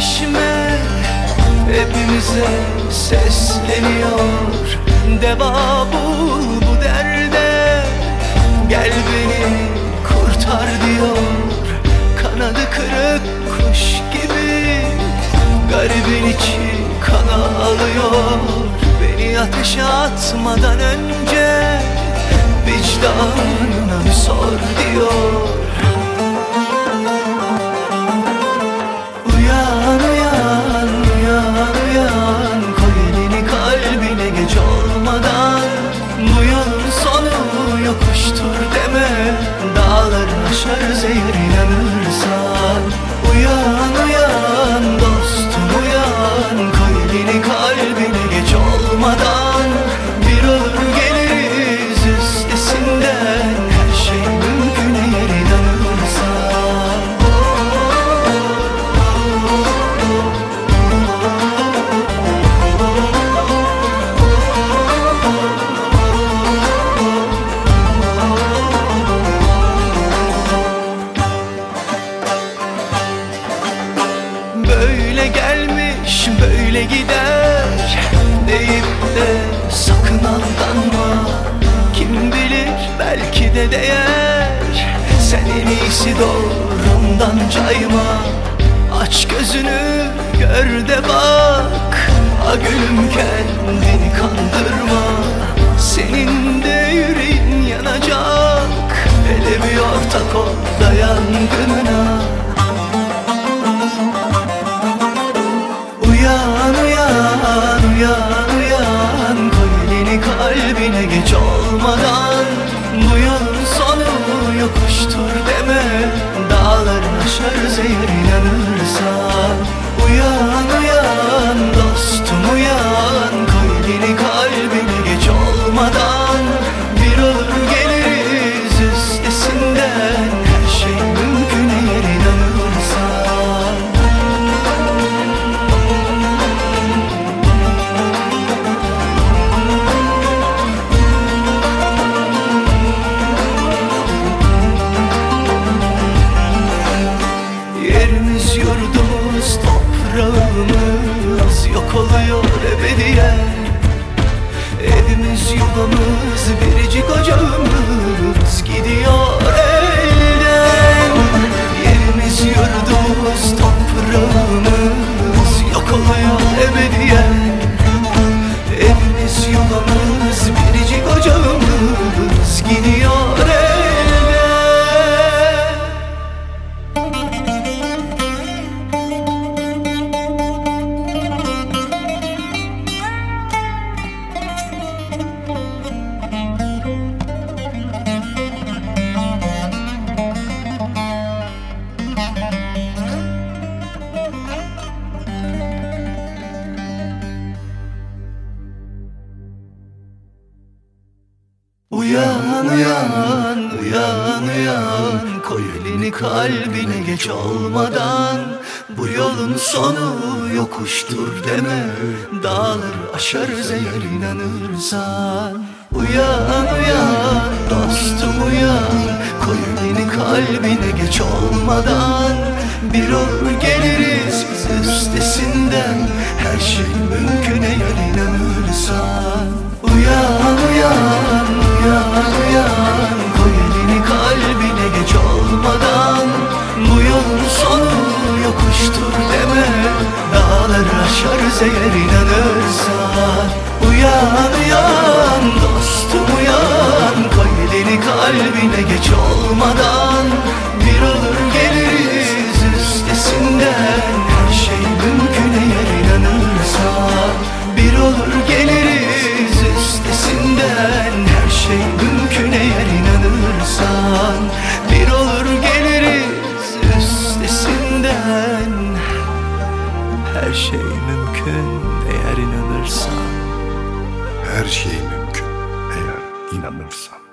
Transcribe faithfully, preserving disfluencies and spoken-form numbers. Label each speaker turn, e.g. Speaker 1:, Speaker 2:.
Speaker 1: çeşme hepimize sesleniyor. Deva bul bu derde, gel beni kurtar diyor. Kanadı kırık kuş gibi garibin içi kan ağlıyor. Beni ateşe atmadan önce vicdanına bir sor diyor. Uyan uyan uyan uyan, koy elini kalbine geç olmadan. Bu yolun sonu yokuştur deme, dağları aşarız eğer inanırsan. Uyan uyan dostum uyan, koy elini kalbine geç olmadan. Bir olur geliriz üstesinden, her şey mümkün eğer inanırsan. Böyle gelmiş böyle gider deyip de sakın aldanma. Kim bilir belki de değer, sen en iyisi doğrundan cayma. Aç gözünü gör de bak, a gülüm kendini kandırma. Senin de yüreğin yanacak, hele bir ortak ol da yangınına. Uyan uyan uyan uyan, koy elini kalbine geç olmadan. Bu yolun sonu yokuştur deme, dağları aşarız eğer inanırsan. Uyan uyan dostum uyan, koy elini kalbine geç olmadan. Bir olur geliriz üstesinden, her şey mümkün eğer inanırsan. Yerimiz, yurdumuz, toprağımız yok oluyor ebediyen. Evimiz, yuvamız, biricik ocağımız gidiyor elden. Yerimiz, yurdumuz, toprağımız yok oluyor ebediyen. Evimiz, yuvamız, biricik ocağımız gidiyor elden. Uyan uyan uyan uyan, koy elini kalbine geç olmadan. Bu yolun sonu yokuştur deme, dağları aşarız eğer inanırsan. Uyan uyan dostum uyan, koy elini kalbine geç olmadan. Bir olur geliriz üstesinden, her şey mümkün eğer inanırsan. Uyan uyan uyan uyan, koy elini kalbine geç olmadan. Bu yolun sonu yokuştur deme, dağları aşarız eğer inanırsan. Uyan uyan dostum uyan, koy elini kalbine geç olmadan. Bir olur geliriz üstesinden, her şey mümkün eğer inanırsan. Bir olur geliriz üstesinden, her şey mümkün eğer inanırsan. Bir olur geliriz üstesinden, her şey mümkün eğer inanırsan.
Speaker 2: Her şey mümkün eğer inanırsan.